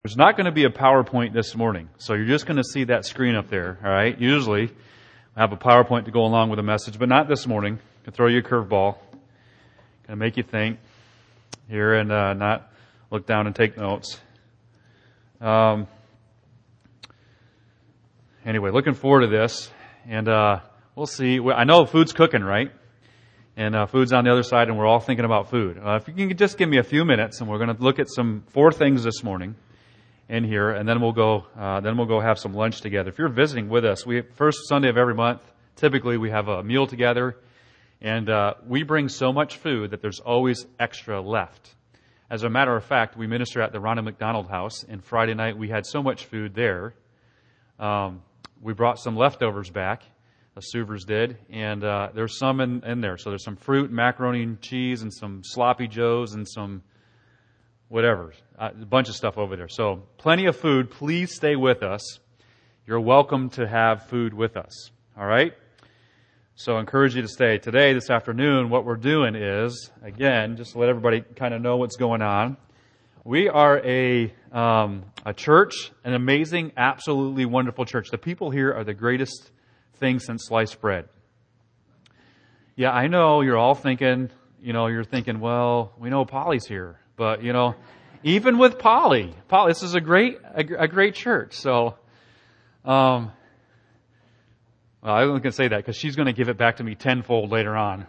There's not going to be a PowerPoint this morning, so you're just going to see that screen up there, all right? Usually, I have a PowerPoint to go along with a message, but not this morning. I'm going to throw you a curveball. Going to make you think here and not look down and take notes. Anyway, looking forward to this, and we'll see. I know food's cooking, right? And food's on the other side, and we're all thinking about food. If you can just give me a few minutes, and we're going to look at four things this morning in here, and then we'll go have some lunch together. If you're visiting with us, first Sunday of every month, typically we have a meal together, and we bring so much food that there's always extra left. As a matter of fact, we minister at the Ronald McDonald House, and Friday night we had so much food there. We brought some leftovers back. The Suvers did, and there's some in there. So there's some fruit, macaroni and cheese, and some sloppy joes, and some whatever, a bunch of stuff over there. So plenty of food. Please stay with us. You're welcome to have food with us. All right? So I encourage you to stay. Today, this afternoon, what we're doing is, again, just to let everybody kind of know what's going on, we are a church, an amazing, absolutely wonderful church. The people here are the greatest thing since sliced bread. Yeah, I know you're all thinking, well, we know Polly's here. But, even with Polly, this is a great church. So, well, I wasn't going to say that because she's going to give it back to me tenfold later on.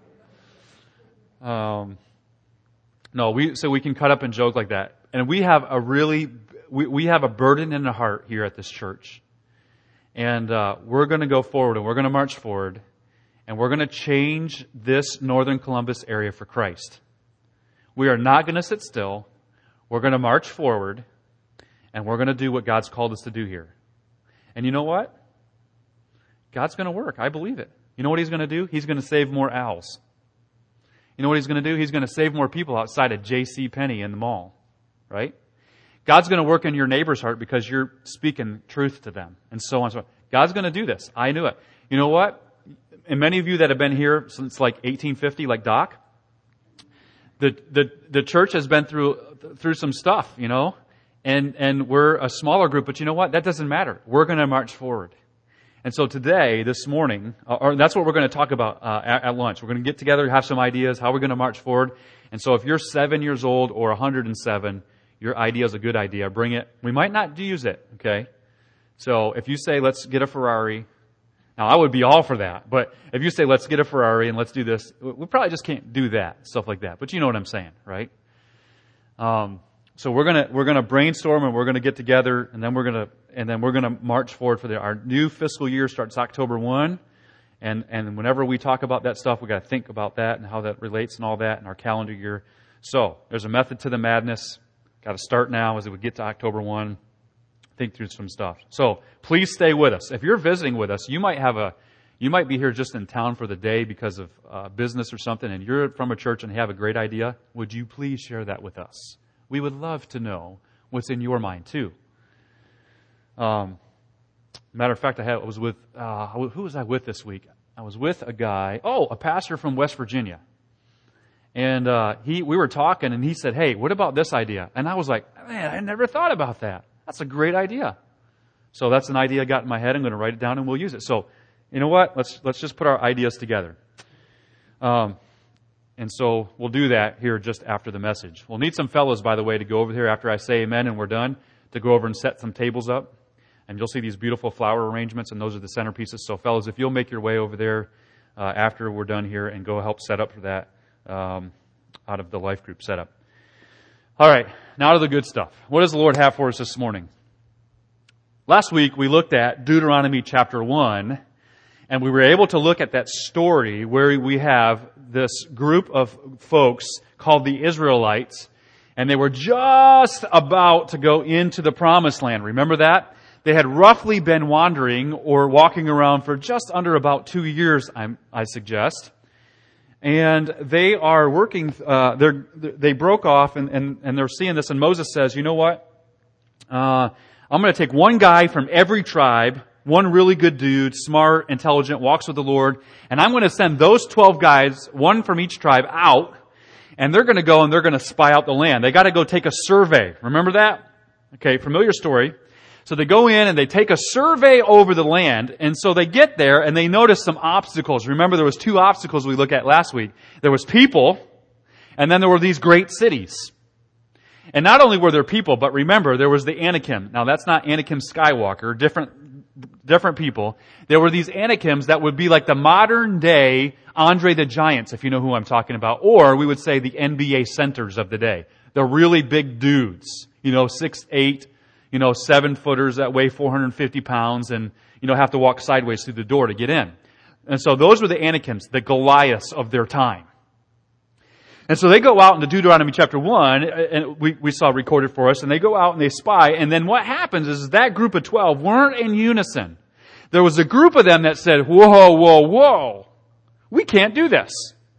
So we can cut up and joke like that. And we have we have a burden in the heart here at this church. And we're going to go forward and we're going to march forward and we're going to change this Northern Columbus area for Christ. We are not going to sit still. We're going to march forward and we're going to do what God's called us to do here. And you know what? God's going to work. I believe it. You know what He's going to do? He's going to save more owls. You know what He's going to do? He's going to save more people outside of J.C. Penney in the mall. Right? God's going to work in your neighbor's heart because you're speaking truth to them and so on and so on. God's going to do this. I knew it. You know what? And many of you that have been here since like 1850, like Doc, the church has been through some stuff, and we're a smaller group, but you know what? That doesn't matter. We're going to march forward. And so today, this morning, or that's what we're going to talk about at lunch. We're going to get together, have some ideas, how we're going to march forward. And so if you're 7 years old or 107, your idea is a good idea. Bring it. We might not use it, okay? So if you say, let's get a Ferrari, now I would be all for that. But if you say, let's get a Ferrari and let's do this, we probably just can't do that, stuff like that. But you know what I'm saying, right? So we're gonna brainstorm and we're gonna get together and then we're gonna march forward for our new fiscal year starts October 1. And whenever we talk about that stuff, we got to think about that and how that relates and all that in our calendar year. So there's a method to the madness. Got to start now as we get to October 1. Think through some stuff. So please stay with us. If you're visiting with us, you might be here just in town for the day because of business or something, and you're from a church and have a great idea. Would you please share that with us? We would love to know what's in your mind too. Matter of fact, I was with who was I with this week? I was with a pastor from West Virginia. And we were talking, and he said, "Hey, what about this idea?" And I was like, "Man, I never thought about that. That's a great idea." So that's an idea I got in my head. I'm going to write it down, and we'll use it. So, you know what? Let's just put our ideas together. And so we'll do that here just after the message. We'll need some fellows, by the way, to go over here after I say amen and we're done, to go over and set some tables up. And you'll see these beautiful flower arrangements, and those are the centerpieces. So, fellows, if you'll make your way over there after we're done here and go help set up for that. Out of the life group setup. All right, now to the good stuff. What does the Lord have for us this morning? Last week we looked at Deuteronomy chapter 1, and we were able to look at that story where we have this group of folks called the Israelites, and they were just about to go into the promised land. Remember that? They had roughly been wandering or walking around for just under about 2 years, I suggest. And they are working, they broke off and they're seeing this, and Moses says, you know what? I'm going to take one guy from every tribe, one really good dude, smart, intelligent, walks with the Lord, and I'm going to send those 12 guys, one from each tribe, out, and they're going to go and they're going to spy out the land. They got to go take a survey. Remember that? Okay, familiar story. So they go in and they take a survey over the land, and so they get there and they notice some obstacles. Remember, there was 2 obstacles we looked at last week. There was people, and then there were these great cities. And not only were there people, but remember, there was the Anakim. Now, that's not Anakim Skywalker, different people. There were these Anakims that would be like the modern day Andre the Giants, if you know who I'm talking about. Or we would say the NBA centers of the day. The really big dudes, 6'8", 7-footers that weigh 450 pounds and, have to walk sideways through the door to get in. And so those were the Anakims, the Goliaths of their time. And so they go out into Deuteronomy chapter 1, and we saw recorded for us, and they go out and they spy, and then what happens is that group of 12 weren't in unison. There was a group of them that said, whoa, we can't do this.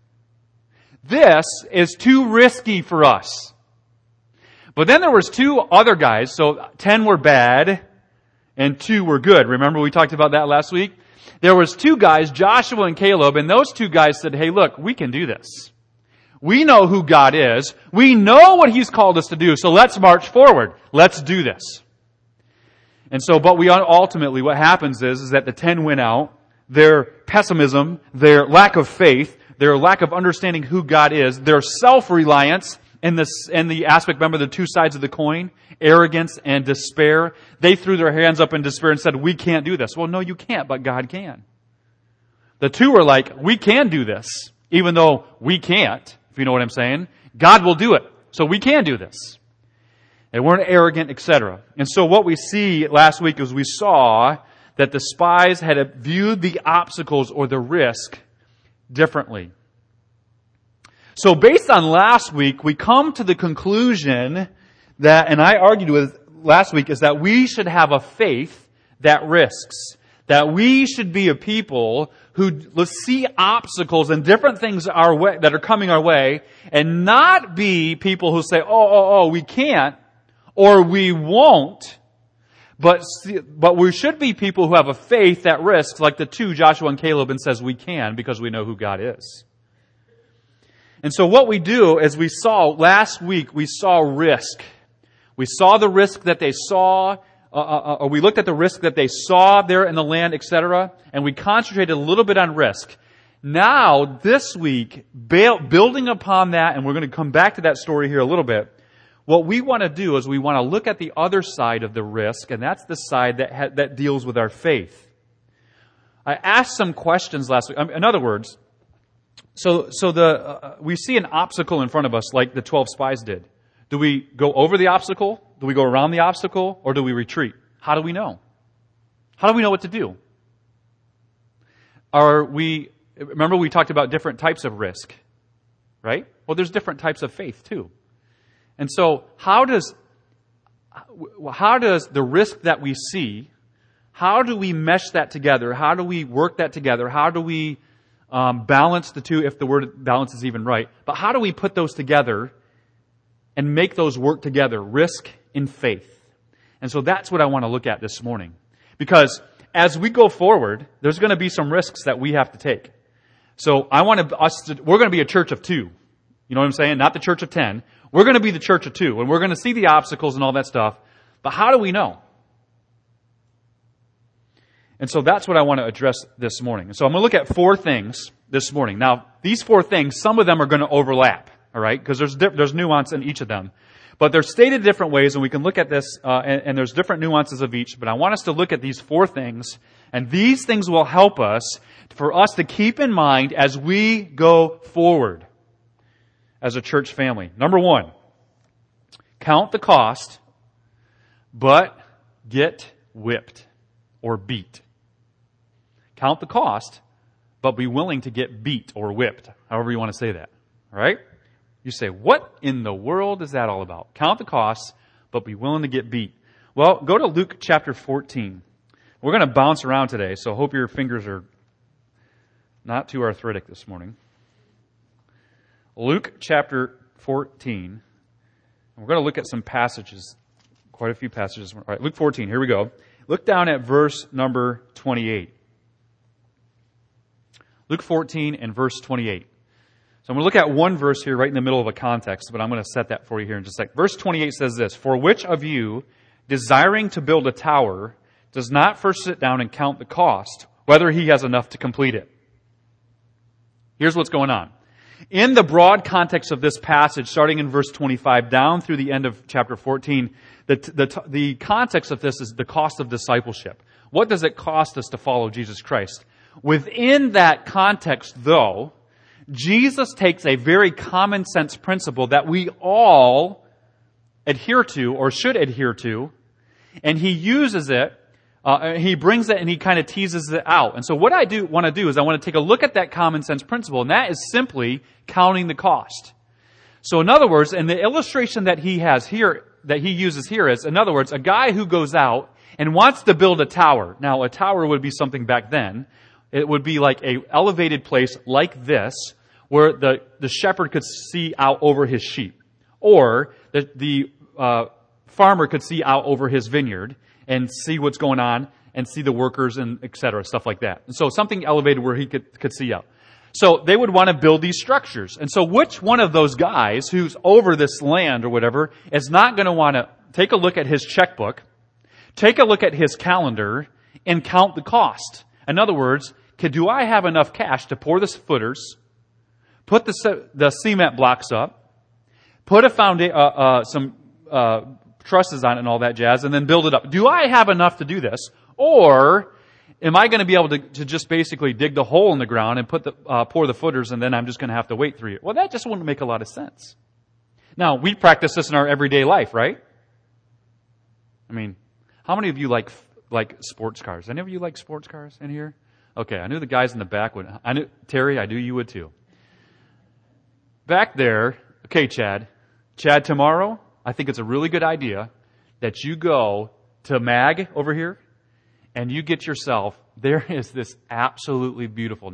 This is too risky for us. But then there was 2 other guys, so 10 were bad, and 2 were good. Remember we talked about that last week? There was 2 guys, Joshua and Caleb, and those 2 guys said, hey, look, we can do this. We know who God is. We know what He's called us to do. So let's march forward. Let's do this. And so, but ultimately what happens is that the 10 went out. Their pessimism, their lack of faith, their lack of understanding who God is, their self-reliance, and the aspect, remember the 2 sides of the coin, arrogance and despair. They threw their hands up in despair and said, we can't do this. Well, no, you can't, but God can. The 2 were like, we can do this, even though we can't. If you know what I'm saying. God will do it. So we can do this. They weren't arrogant, etc. And so what we see last week is we saw that the spies had viewed the obstacles or the risk differently. So based on last week, we come to the conclusion that, and I argued with last week, is that we should have a faith that risks. That we should be a people who see obstacles and different things that are coming our way, and not be people who say, we can't, or we won't, but we should be people who have a faith that risks, like the 2, Joshua and Caleb, and says we can because we know who God is. And so what we do, as we saw last week, we saw risk. We saw the risk that they saw, or we looked at the risk that they saw there in the land, etc., and we concentrated a little bit on risk. Now, this week, building upon that, and we're going to come back to that story here a little bit, what we want to do is we want to look at the other side of the risk, and that's the side that deals with our faith. I asked some questions last week. In other words, we see an obstacle in front of us like the 12 spies did. Do we go over the obstacle? Do we go around the obstacle? Or do we retreat? How do we know? How do we know what to do? Remember we talked about different types of risk, right? Well, there's different types of faith too. And so how does the risk that we see, how do we mesh that together? How do we work that together? How do we balance the two, if the word balance is even right? But how do we put those together and make those work together, risk and faith? And so that's what I want to look at this morning. Because as we go forward, there's going to be some risks that we have to take. So we're going to be a church of 2. You know what I'm saying? Not the church of 10. We're going to be the church of 2. And we're going to see the obstacles and all that stuff. But how do we know? And so that's what I want to address this morning. So I'm going to look at 4 things this morning. Now, these 4 things, some of them are going to overlap. All right? Because there's nuance in each of them. But they're stated different ways, and we can look at this, and there's different nuances of each. But I want us to look at these 4 things, and these things will help us, for us to keep in mind as we go forward as a church family. Number 1, count the cost, but get whipped or beat. Count the cost, but be willing to get beat or whipped, however you want to say that. All right? You say, what in the world is that all about? Count the costs, but be willing to get beat. Well, go to Luke chapter 14. We're going to bounce around today, so hope your fingers are not too arthritic this morning. Luke chapter 14. We're going to look at some passages, quite a few passages. All right, Luke 14, here we go. Look down at verse number 28. Luke 14 and verse 28. So I'm going to look at one verse here right in the middle of a context, but I'm going to set that for you here in just a sec. Verse 28 says this, "For which of you, desiring to build a tower, does not first sit down and count the cost, whether he has enough to complete it. Here's what's going on. In the broad context of this passage, starting in verse 25 down through the end of chapter 14, the context of this is the cost of discipleship. What does it cost us to follow Jesus Christ? Within that context, though, Jesus takes a very common sense principle that we all adhere to or should adhere to, and he uses it, he brings it and he kind of teases it out. And so what I want to do is I want to take a look at that common sense principle, and that is simply counting the cost. So in other words, in the illustration that he has here, that he uses here is, in other words, a guy who goes out and wants to build a tower. Now, a tower would be something back then. It would be like a elevated place like this, where the shepherd could see out over his sheep. Or the farmer could see out over his vineyard and see what's going on and see the workers and et cetera, stuff like that. And so something elevated where he could see out. So they would want to build these structures. And so which one of those guys who's over this land or whatever is not going to want to take a look at his checkbook, take a look at his calendar, and count the cost? In other words, do I have enough cash to pour the footers, put the cement blocks up, put some trusses on it and all that jazz, and then build it up? Do I have enough to do this? Or am I going to be able to just basically dig the hole in the ground and pour the footers, and then I'm just going to have to wait 3 years? Well, that just wouldn't make a lot of sense. Now, we practice this in our everyday life, right? I mean, how many of you like sports cars? Any of you like sports cars in here? Okay, I knew the guys in the back would. I knew, Terry, I knew you would too. Back there, okay, Chad, tomorrow, I think it's a really good idea that you go to MAG over here and you get yourself, there is this absolutely beautiful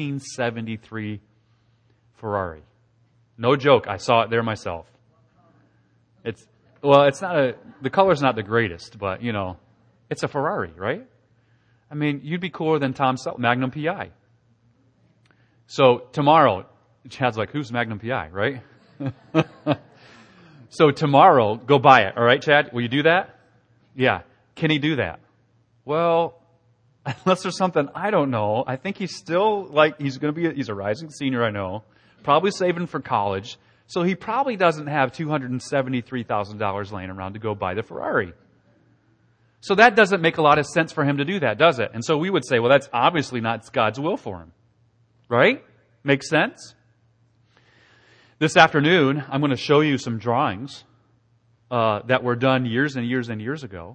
1973 Ferrari. No joke, I saw it there myself. It's not the color's not the greatest, but it's a Ferrari, right? I mean, you'd be cooler than Tom Selleck, Magnum PI. So tomorrow, Chad's like, who's Magnum PI, right? So tomorrow, go buy it. All right, Chad? Will you do that? Yeah. Can he do that? Well, unless there's something I don't know. I think he's still he's a rising senior, I know. Probably saving for college. So he probably doesn't have $273,000 laying around to go buy the Ferrari. So that doesn't make a lot of sense for him to do that, does it? And so we would say, well, that's obviously not God's will for him. Right? Makes sense? This afternoon, I'm going to show you some drawings that were done years and years and years ago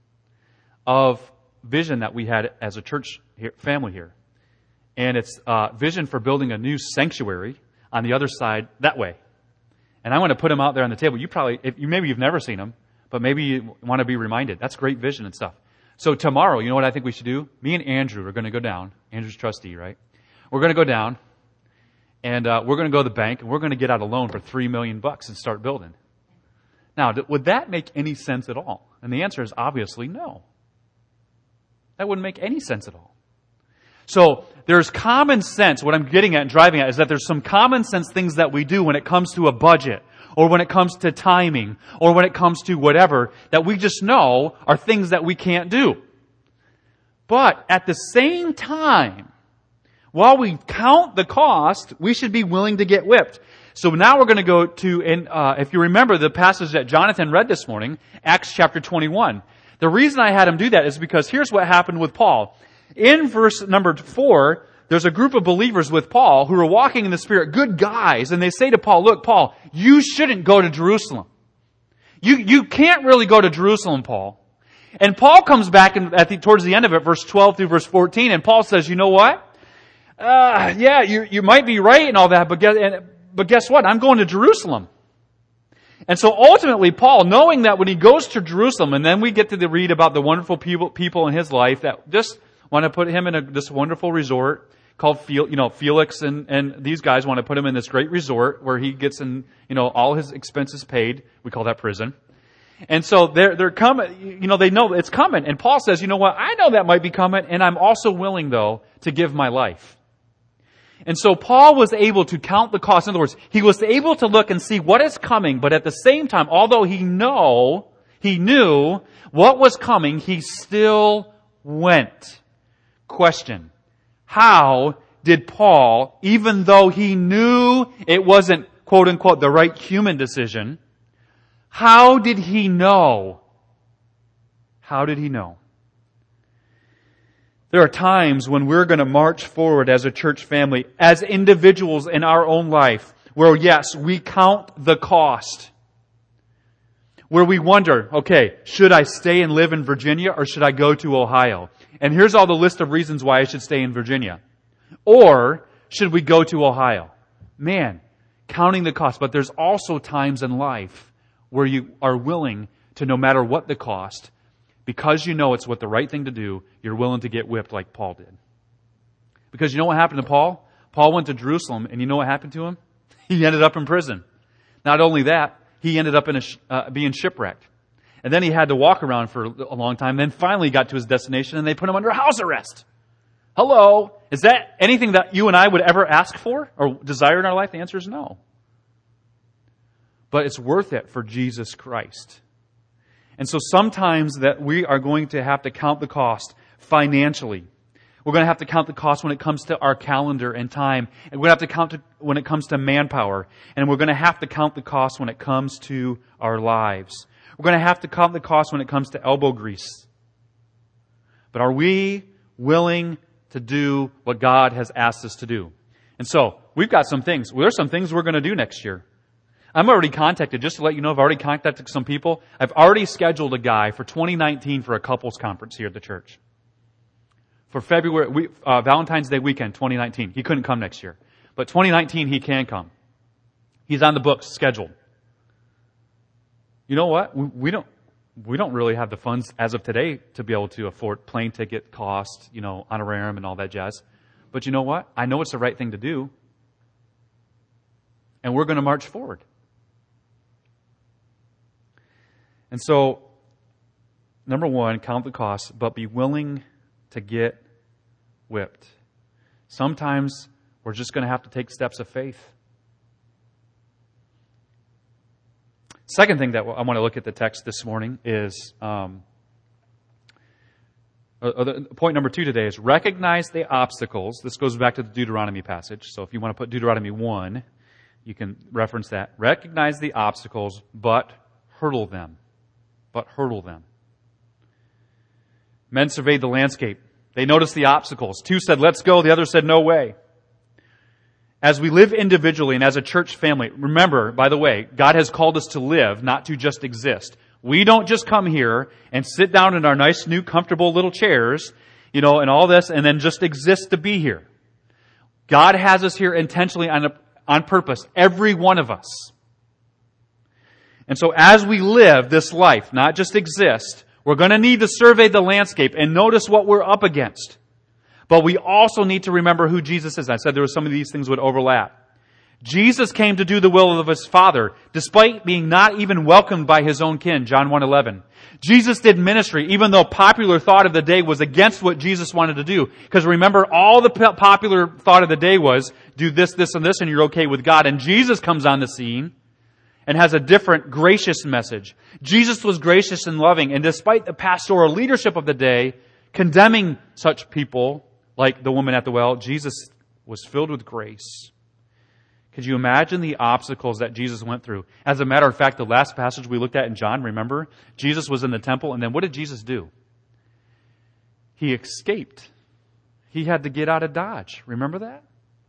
of vision that we had as a church family here. And it's vision for building a new sanctuary on the other side that way. And I want to put them out there on the table. Maybe you've never seen them, but maybe you want to be reminded. That's great vision and stuff. So tomorrow, you know what I think we should do? Me and Andrew are going to go down. Andrew's trustee, right? We're going to go down. And we're going to go to the bank, and we're going to get out a loan for $3 million and start building. Now, would that make any sense at all? And the answer is obviously no. That wouldn't make any sense at all. So there's common sense. What I'm getting at and driving at is that there's some common sense things that we do when it comes to a budget, or when it comes to timing, or when it comes to whatever, that we just know are things that we can't do. But at the same time, while we count the cost, we should be willing to get whipped. So now we're going to go to, if you remember the passage that Jonathan read this morning, Acts chapter 21. The reason I had him do that is because here's what happened with Paul. In verse number 4, there's a group of believers with Paul who are walking in the Spirit, good guys, and they say to Paul, look, Paul, you shouldn't go to Jerusalem. You can't really go to Jerusalem, Paul. And Paul comes back towards the end of it, verse 12 through verse 14, and Paul says, you know what? Yeah, you might be right and all that, but guess what? I'm going to Jerusalem. And so ultimately, Paul, knowing that when he goes to Jerusalem, and then we get to read about the wonderful people in his life that just want to put him in this wonderful resort called Felix, and these guys want to put him in this great resort where he gets all his expenses paid. We call that prison. And so they're coming, they know it's coming. And Paul says, you know what? I know that might be coming, and I'm also willing, though, to give my life. And so Paul was able to count the cost. In other words, he was able to look and see what is coming, but at the same time, although he knew what was coming, he still went. Question: how did Paul, even though he knew it wasn't, quote unquote, the right human decision, how did he know? How did he know? There are times when we're going to march forward as a church family, as individuals in our own life, where yes, we count the cost. Where we wonder, okay, should I stay and live in Virginia or should I go to Ohio? And here's all the list of reasons why I should stay in Virginia. Or should we go to Ohio? Man, counting the cost. But there's also times in life where you are willing to, no matter what the cost, because you know it's what the right thing to do, you're willing to get whipped like Paul did. Because you know what happened to Paul? Paul went to Jerusalem, and you know what happened to him? He ended up in prison. Not only that, he ended up being shipwrecked. And then he had to walk around for a long time, then finally got to his destination, and they put him under house arrest. Hello? Is that anything that you and I would ever ask for or desire in our life? The answer is no. But it's worth it for Jesus Christ. And so sometimes that we are going to have to count the cost financially. We're going to have to count the cost when it comes to our calendar and time. And we're going to have to count when it comes to manpower. And we're going to have to count the cost when it comes to our lives. We're going to have to count the cost when it comes to elbow grease. But are we willing to do what God has asked us to do? And so, we've got some things. Well, there's some things we're going to do next year. I'm already contacted, just to let you know, I've already contacted some people. I've already scheduled a guy for 2019 for a couples conference here at the church. For February, Valentine's Day weekend, 2019. He couldn't come next year. But 2019, he can come. He's on the books, scheduled. You know what? We don't really have the funds as of today to be able to afford plane ticket cost, honorarium and all that jazz. But you know what? I know it's the right thing to do. And we're going to march forward. And so, number one, count the cost, but be willing to get whipped. Sometimes we're just going to have to take steps of faith. Second thing that I want to look at the text this morning is, point number 2 today is recognize the obstacles. This goes back to the Deuteronomy passage. So if you want to put Deuteronomy 1, you can reference that. Recognize the obstacles, but hurdle them. But hurdle them. Men surveyed the landscape. They noticed the obstacles. 2 said, let's go. The other said, no way. As we live individually and as a church family, remember, by the way, God has called us to live, not to just exist. We don't just come here and sit down in our nice, new, comfortable little chairs, and all this, and then just exist to be here. God has us here intentionally on purpose, every one of us. And so as we live this life, not just exist, we're going to need to survey the landscape and notice what we're up against. But we also need to remember who Jesus is. I said there were some of these things would overlap. Jesus came to do the will of His Father, despite being not even welcomed by His own kin, John 1:11. Jesus did ministry, even though popular thought of the day was against what Jesus wanted to do. Because remember, all the popular thought of the day was, do this, this, and this, and you're okay with God. And Jesus comes on the scene and has a different, gracious message. Jesus was gracious and loving, and despite the pastoral leadership of the day condemning such people, like the woman at the well, Jesus was filled with grace. Could you imagine the obstacles that Jesus went through? As a matter of fact, the last passage we looked at in John, remember? Jesus was in the temple, and then what did Jesus do? He escaped. He had to get out of Dodge. Remember that?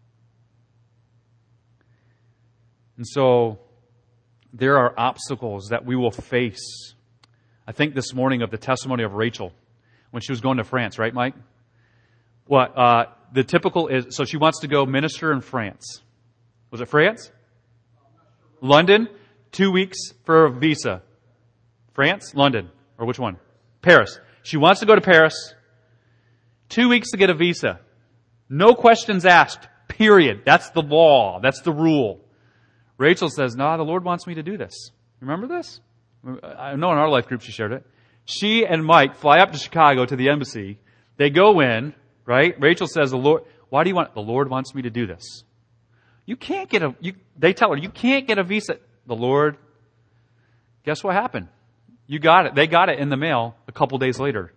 And so, there are obstacles that we will face. I think this morning of the testimony of Rachel when she was going to France, right, Mike? The typical is, so she wants to go minister in France. Was it France? London? 2 weeks for a visa. France? London? Or which one? Paris. She wants to go to Paris. 2 weeks to get a visa. No questions asked. Period. That's the law. That's the rule. Rachel says, no, the Lord wants me to do this. Remember this? I know in our life group she shared it. She and Mike fly up to Chicago to the embassy. They go in, right? Rachel says, the Lord wants me to do this. You can't get they tell her, you can't get a visa. The Lord, guess what happened? You got it. They got it in the mail a couple days later.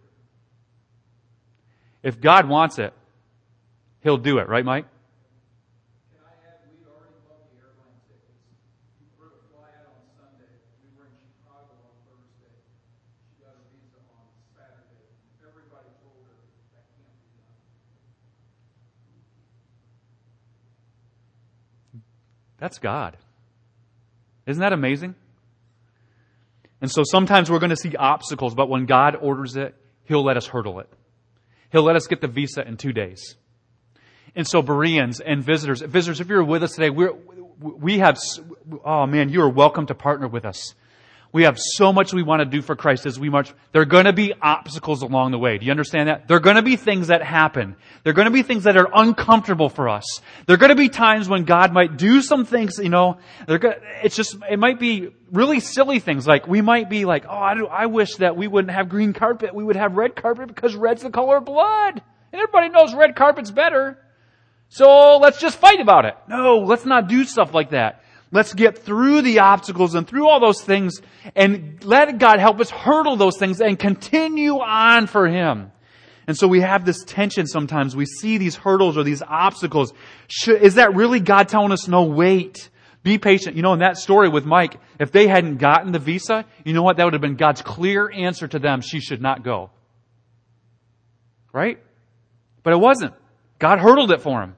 If God wants it, He'll do it. Right, Mike? Can I add, we'd already bought the airline tickets. We were to fly out on Sunday. We were in Chicago on Thursday. She got a visa on Saturday. Everybody told her that can't be done. That's God. Isn't that amazing? And so sometimes we're going to see obstacles, but when God orders it, He'll let us hurdle it. He'll let us get the visa in 2 days. And so Bereans and visitors, if you're with us today, we have, oh man, you are welcome to partner with us. We have so much we want to do for Christ as we march. There are going to be obstacles along the way. Do you understand that? There are going to be things that happen. There are going to be things that are uncomfortable for us. There are going to be times when God might do some things, it might be really silly things. Like we might be like, I wish that we wouldn't have green carpet. We would have red carpet because red's the color of blood. And everybody knows red carpet's better. So let's just fight about it. No, let's not do stuff like that. Let's get through the obstacles and through all those things and let God help us hurdle those things and continue on for Him. And so we have this tension sometimes. We see these hurdles or these obstacles. Is that really God telling us, no, wait, be patient? In that story with Mike, if they hadn't gotten the visa, you know what? That would have been God's clear answer to them. She should not go. Right? But it wasn't. God hurdled it for him.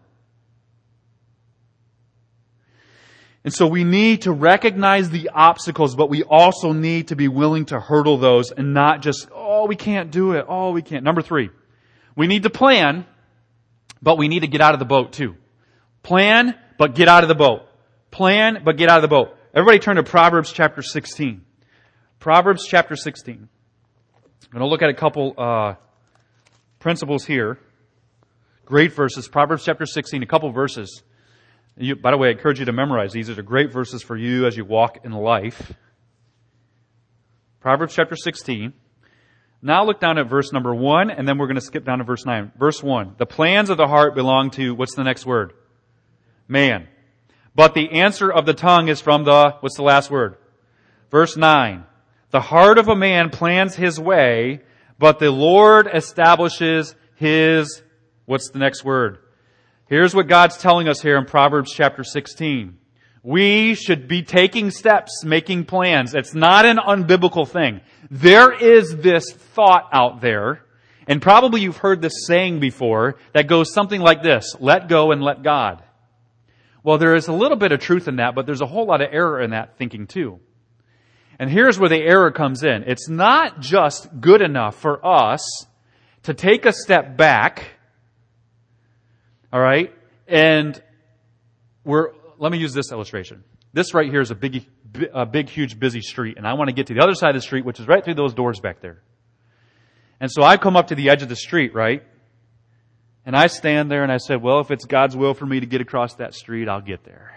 And so we need to recognize the obstacles, but we also need to be willing to hurdle those and not just, we can't do it. We can't. Number 3, we need to plan, but we need to get out of the boat too. Plan, but get out of the boat. Plan, but get out of the boat. Everybody turn to Proverbs chapter 16. Proverbs chapter 16. I'm going to look at a couple principles here. Great verses. Proverbs chapter 16, a couple verses. By the way, I encourage you to memorize these. These are great verses for you as you walk in life. Proverbs chapter 16. Now look down at verse number 1, and then we're going to skip down to verse 9. Verse 1. The plans of the heart belong to, what's the next word? Man. But the answer of the tongue is from what's the last word? Verse 9. The heart of a man plans his way, but the Lord establishes his, what's the next word? Here's what God's telling us here in Proverbs chapter 16. We should be taking steps, making plans. It's not an unbiblical thing. There is this thought out there, and probably you've heard this saying before, that goes something like this: let go and let God. Well, there is a little bit of truth in that, but there's a whole lot of error in that thinking too. And here's where the error comes in. It's not just good enough for us to take a step back, all right? And let me use this illustration. This right here is a big, huge, busy street. And I want to get to the other side of the street, which is right through those doors back there. And so I come up to the edge of the street, right? And I stand there and I said, well, if it's God's will for me to get across that street, I'll get there.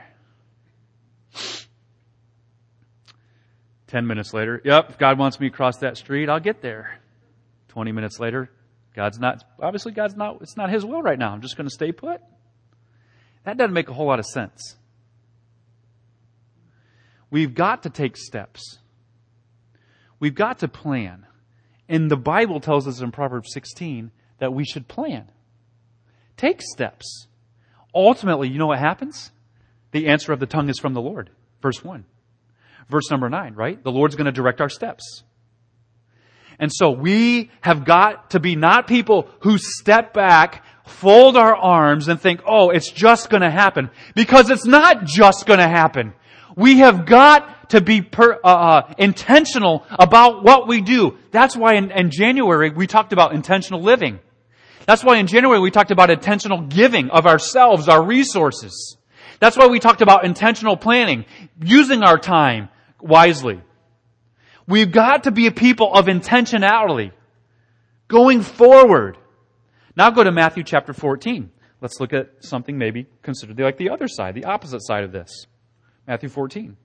10 minutes later, if God wants me to cross that street, I'll get there. 20 minutes later, it's not His will right now. I'm just going to stay put. That doesn't make a whole lot of sense. We've got to take steps. We've got to plan. And the Bible tells us in Proverbs 16 that we should plan. Take steps. Ultimately, you know what happens? The answer of the tongue is from the Lord. Verse 1. Verse number 9, right? The Lord's going to direct our steps. And so we have got to be not people who step back, fold our arms, and think, it's just going to happen. Because it's not just going to happen. We have got to be intentional about what we do. That's why in January we talked about intentional living. That's why in January we talked about intentional giving of ourselves, our resources. That's why we talked about intentional planning, using our time wisely. We've got to be a people of intentionality, going forward. Now go to Matthew chapter 14. Let's look at something maybe considered like the other side, the opposite side of this. Matthew 14.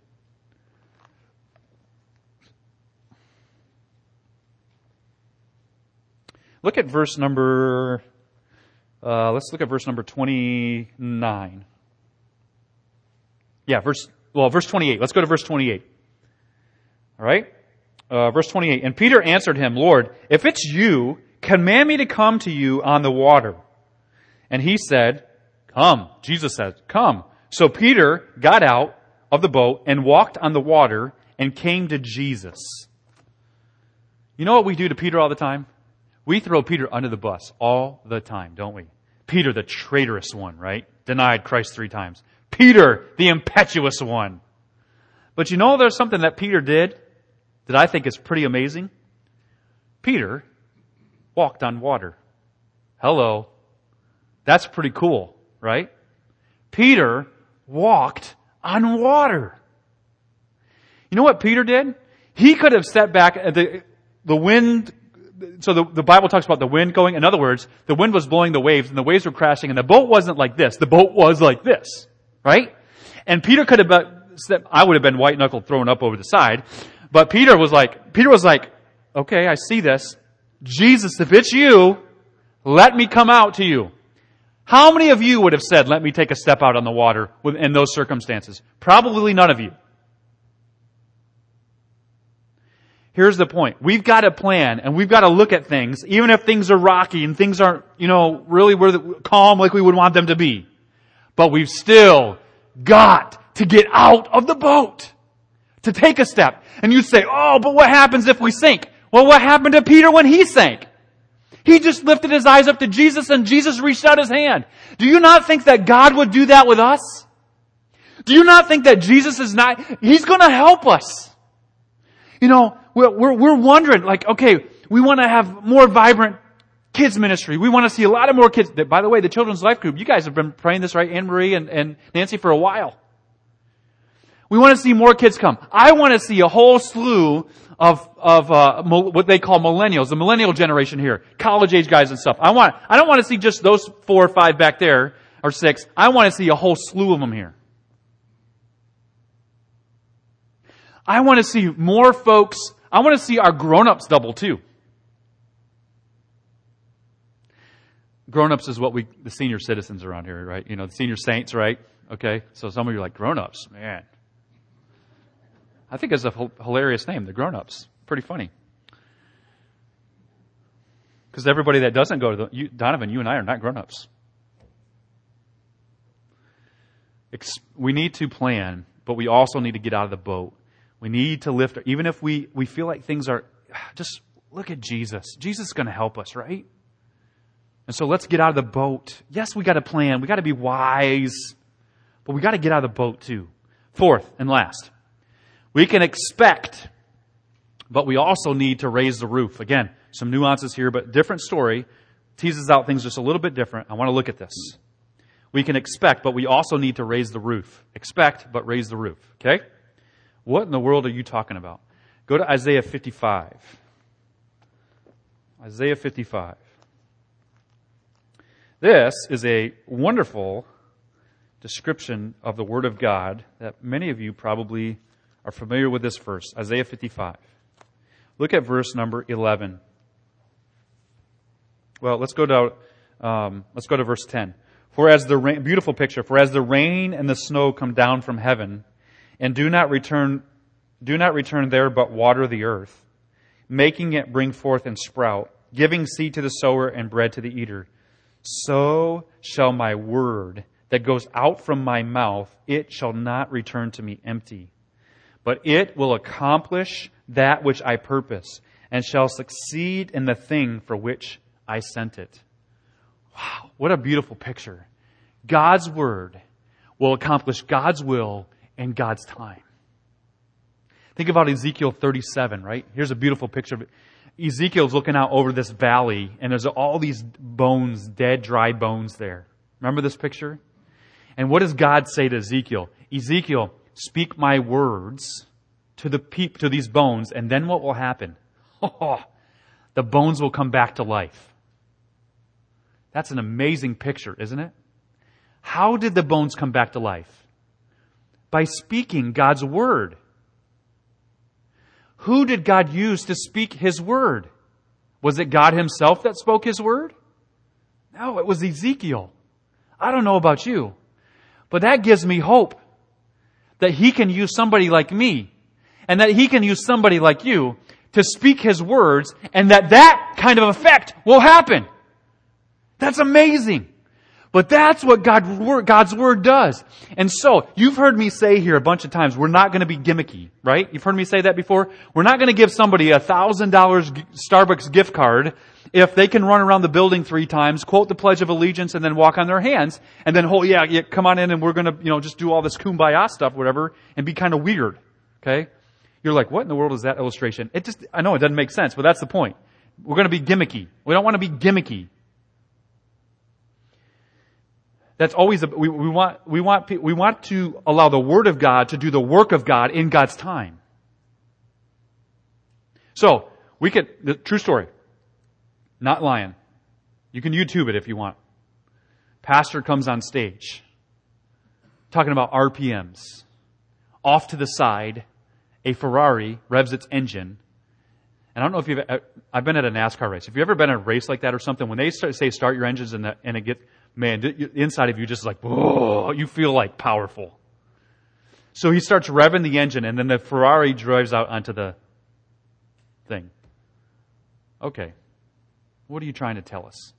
Look at verse number, let's look at verse number 29. Verse 28. Let's go to verse 28. All right? verse 28, and Peter answered him, Lord, if it's you, command me to come to you on the water. And he said, come. Jesus said, come. So Peter got out of the boat and walked on the water and came to Jesus. You know what we do to Peter all the time? We throw Peter under the bus all the time, don't we? Peter, the traitorous one, right? Denied Christ 3 times. Peter, the impetuous one. But you know there's something that Peter did that I think is pretty amazing? Peter walked on water. Hello. That's pretty cool, right? Peter walked on water. You know what Peter did? He could have stepped back at the wind. So the Bible talks about the wind going. In other words, the wind was blowing the waves and the waves were crashing and the boat wasn't like this. The boat was like this, right? And Peter could have I would have been white knuckled thrown up over the side. But Peter was like, okay, I see this. Jesus, if it's you, let me come out to you. How many of you would have said, let me take a step out on the water in those circumstances? Probably none of you. Here's the point. We've got to plan and we've got to look at things, even if things are rocky and things aren't, really calm like we would want them to be. But we've still got to get out of the boat to take a step. And you say, oh, but what happens if we sink? Well, what happened to Peter when he sank? He just lifted his eyes up to Jesus and Jesus reached out his hand. Do you not think that God would do that with us? Do you not think that Jesus He's going to help us? We're wondering, okay, we want to have more vibrant kids ministry. We want to see a lot of more kids. By the way, the Children's Life Group, you guys have been praying this, right? Anne Marie and Nancy for a while. We want to see more kids come. I want to see a whole slew of what they call millennials, the millennial generation here, college age guys and stuff. I don't want to see just those 4 or 5 back there or 6. I want to see a whole slew of them here. I want to see more folks. I want to see our grown-ups double too. Grown-ups is what the senior citizens around here, right? The senior saints, right? Okay. So some of you are like, grown-ups, man. I think it's a hilarious name, the grown-ups. Pretty funny. Because everybody that doesn't go to Donovan, you and I are not grown-ups. We need to plan, but we also need to get out of the boat. We need to lift, even if we feel like things are, just look at Jesus. Jesus is going to help us, right? And so let's get out of the boat. Yes, we got to plan. We got to be wise, but we got to get out of the boat too. 4th and last. We can expect, but we also need to raise the roof. Again, some nuances here, but different story. Teases out things just a little bit different. I want to look at this. We can expect, but we also need to raise the roof. Expect, but raise the roof. Okay? What in the world are you talking about? Go to Isaiah 55. Isaiah 55. This is a wonderful description of the Word of God that many of you probably are familiar with this verse, Isaiah 55. Look at verse number 11. Well, let's go to verse 10. For as the rain, beautiful picture, for as the rain and the snow come down from heaven, and do not return there, but water the earth, making it bring forth and sprout, giving seed to the sower and bread to the eater, so shall my word that goes out from my mouth, it shall not return to me empty, but it will accomplish that which I purpose, and shall succeed in the thing for which I sent it. Wow, what a beautiful picture. God's word will accomplish God's will in God's time. Think about Ezekiel 37, right? Here's a beautiful picture of it. Ezekiel's looking out over this valley, and there's all these bones, dead, dry bones there. Remember this picture? And what does God say to Ezekiel? Ezekiel, speak my words to these bones, and then what will happen? The bones will come back to life. That's an amazing picture, isn't it? How did the bones come back to life? By speaking God's word. Who did God use to speak His word? Was it God Himself that spoke His word? No, it was Ezekiel. I don't know about you, but that gives me hope that He can use somebody like me and that He can use somebody like you to speak His words, and that kind of effect will happen. That's amazing. But that's what God's Word does. And so, you've heard me say here a bunch of times, we're not going to be gimmicky, right? You've heard me say that before? We're not going to give somebody a $1,000 Starbucks gift card if they can run around the building 3 times, quote the Pledge of Allegiance, and then walk on their hands, and then, yeah, come on in and we're going to, just do all this kumbaya stuff, whatever, and be kind of weird. Okay? You're like, what in the world is that illustration? I know it doesn't make sense, but that's the point. We're going to be gimmicky. We don't want to be gimmicky. That's always, we want to allow the Word of God to do the work of God in God's time. So, true story. Not lying. You can YouTube it if you want. Pastor comes on stage, talking about RPMs. Off to the side, a Ferrari revs its engine. And I don't know if I've been at a NASCAR race. If you've ever been at a race like that or something, when they say start your engines and it gets, man, the inside of you just like, whoa, you feel like powerful. So he starts revving the engine and then the Ferrari drives out onto the thing. Okay. What are you trying to tell us?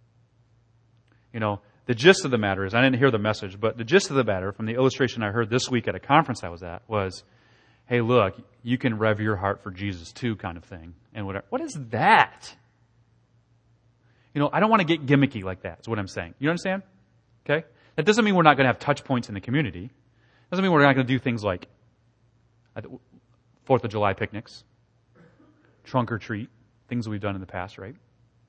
The gist of the matter is, I didn't hear the message, but the gist of the matter from the illustration I heard this week at a conference I was at was, hey, look, you can rev your heart for Jesus too, kind of thing. And whatever. What is that? I don't want to get gimmicky like that, is what I'm saying. You understand? Okay? That doesn't mean we're not going to have touch points in the community. Doesn't mean we're not going to do things like 4th of July picnics, trunk or treat, things we've done in the past, right?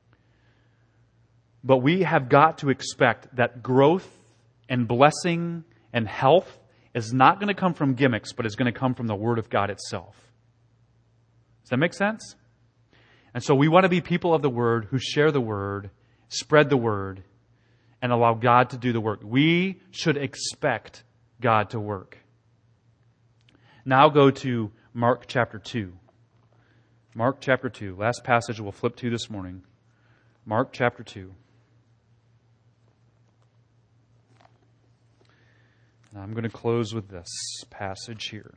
But we have got to expect that growth and blessing and health is not going to come from gimmicks, but it's going to come from the Word of God itself. Does that make sense? And so we want to be people of the Word who share the Word, spread the Word, and allow God to do the work. We should expect God to work. Now go to Mark chapter 2. Mark chapter 2. Last passage we'll flip to this morning. Mark chapter 2. Now I'm going to close with this passage here.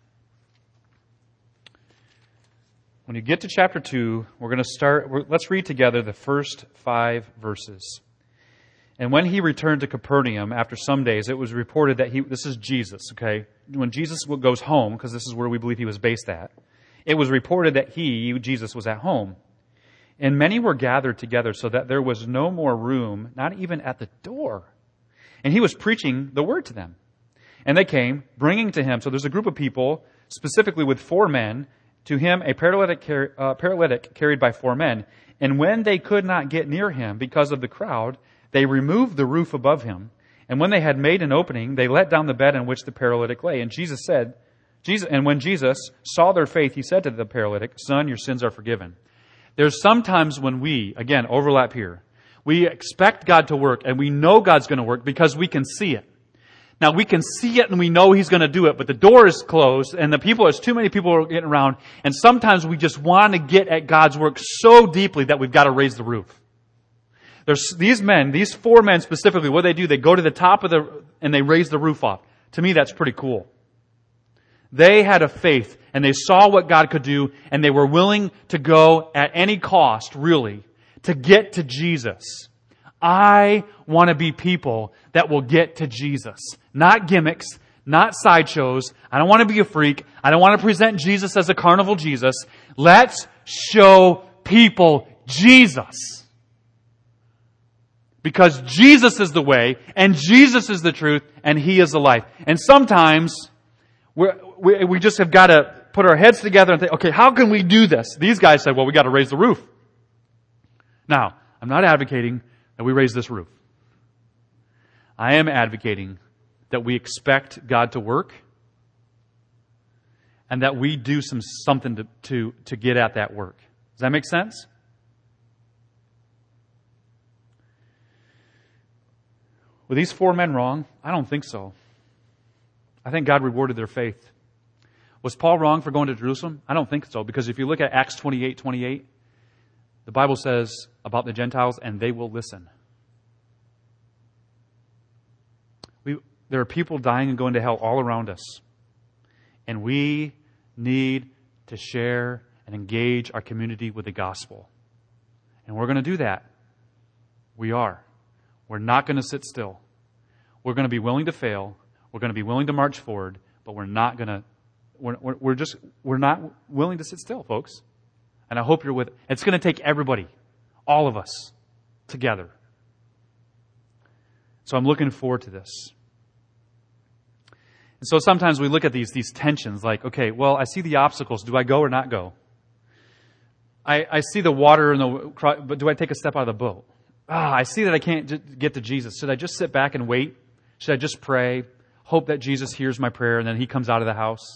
When you get to chapter 2, we're going to start, let's read together the first 5 verses. And when he returned to Capernaum after some days, it was reported that this is Jesus, okay? When Jesus goes home, because this is where we believe he was based at, it was reported that Jesus, was at home. And many were gathered together so that there was no more room, not even at the door. And he was preaching the word to them. And they came, bringing to him, so there's a group of people, specifically with 4 men, to him a paralytic carried by 4 men. And when they could not get near him because of the crowd, they removed the roof above him. And when they had made an opening, they let down the bed on which the paralytic lay. And when Jesus saw their faith, he said to the paralytic, "Son, your sins are forgiven." There's sometimes when we, again, overlap here, we expect God to work and we know God's going to work because we can see it. Now, we can see it and we know He's going to do it, but the door is closed and there's too many people getting around, and sometimes we just want to get at God's work so deeply that we've got to raise the roof. There's these 4 men specifically, what they do, they go to the top and they raise the roof off. To me, that's pretty cool. They had a faith and they saw what God could do and they were willing to go at any cost, really, to get to Jesus. I want to be people that will get to Jesus. Not gimmicks, not sideshows. I don't want to be a freak. I don't want to present Jesus as a carnival Jesus. Let's show people Jesus. Because Jesus is the way, and Jesus is the truth, and He is the life. And sometimes we just have got to put our heads together and think, okay, how can we do this? These guys said, well, we got to raise the roof. Now, I'm not advocating that we raise this roof. I am advocating that we expect God to work and that we do something to get at that work. Does that make sense? Were these 4 men wrong? I don't think so. I think God rewarded their faith. Was Paul wrong for going to Jerusalem? I don't think so, because if you look at Acts 28:28, the Bible says about the Gentiles, and they will listen. There are people dying and going to hell all around us. And we need to share and engage our community with the gospel. And we're going to do that. We are. We're not going to sit still. We're going to be willing to fail. We're going to be willing to march forward, but we're not going to. We're not willing to sit still, folks. And I hope you're with. It's going to take everybody, all of us, together. So I'm looking forward to this. And so sometimes we look at these tensions, like, okay, well, I see the obstacles. Do I go or not go? I see the water but do I take a step out of the boat? I see that I can't get to Jesus. Should I just sit back and wait? Should I just pray, hope that Jesus hears my prayer, and then he comes out of the house?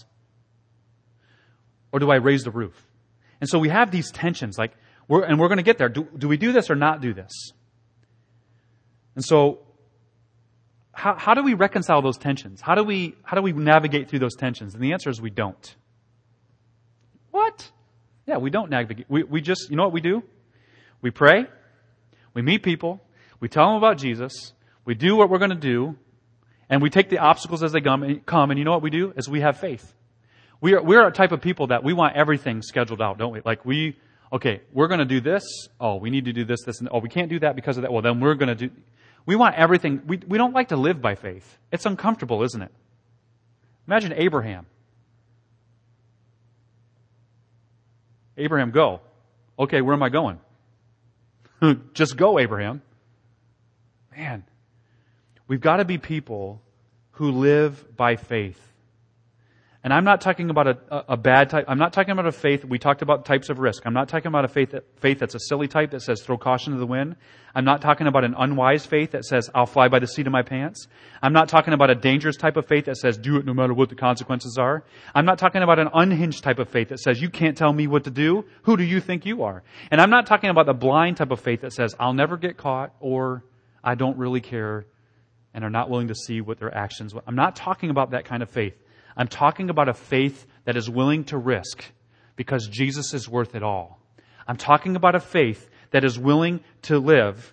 Or do I raise the roof? And so we have these tensions, like, we're going to get there. Do we do this or not do this? And so, how do we reconcile those tensions? How do we navigate through those tensions? And the answer is we don't. What? Yeah, we don't navigate. We just, you know what we do? We pray. We meet people. We tell them about Jesus. We do what we're going to do. And we take the obstacles as they come. And you know what we do? Is we have faith. We're a type of people that we want everything scheduled out, don't we? Like we're going to do this. Oh, we need to do this, and we can't do that because of that. Well, then we're going to do. We want everything. We don't like to live by faith. It's uncomfortable, isn't it? Imagine Abraham. Abraham, go. Okay, where am I going? Just go, Abraham. Man, we've got to be people who live by faith. And I'm not talking about a bad type. I'm not talking about a faith. We talked about types of risk. I'm not talking about a faith that's a silly type that says throw caution to the wind. I'm not talking about an unwise faith that says I'll fly by the seat of my pants. I'm not talking about a dangerous type of faith that says do it no matter what the consequences are. I'm not talking about an unhinged type of faith that says you can't tell me what to do. Who do you think you are? And I'm not talking about the blind type of faith that says I'll never get caught or I don't really care and are not willing to see what their actions. I'm not talking about that kind of faith. I'm talking about a faith that is willing to risk because Jesus is worth it all. I'm talking about a faith that is willing to live,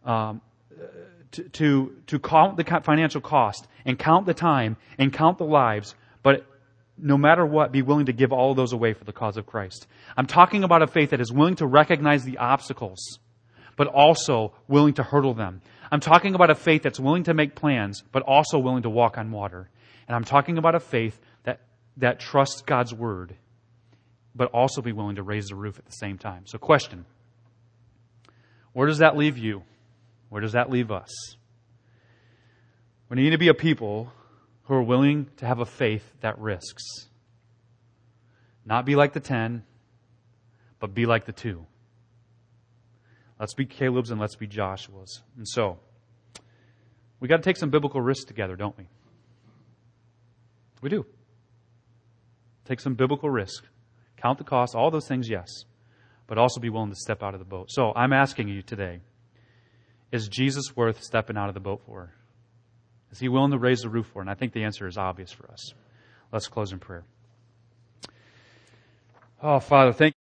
to count the financial cost and count the time and count the lives, but no matter what, be willing to give all of those away for the cause of Christ. I'm talking about a faith that is willing to recognize the obstacles, but also willing to hurdle them. I'm talking about a faith that's willing to make plans, but also willing to walk on water. And I'm talking about a faith that trusts God's word, but also be willing to raise the roof at the same time. So question, where does that leave you? Where does that leave us? We need to be a people who are willing to have a faith that risks. Not be like the 10, but be like the 2. Let's be Caleb's and let's be Joshua's. And so, we got to take some biblical risks together, don't we? We do. Take some biblical risk. Count the cost, all those things, yes. But also be willing to step out of the boat. So I'm asking you today, is Jesus worth stepping out of the boat for? Is he willing to raise the roof for? And I think the answer is obvious for us. Let's close in prayer. Oh, Father, thank you.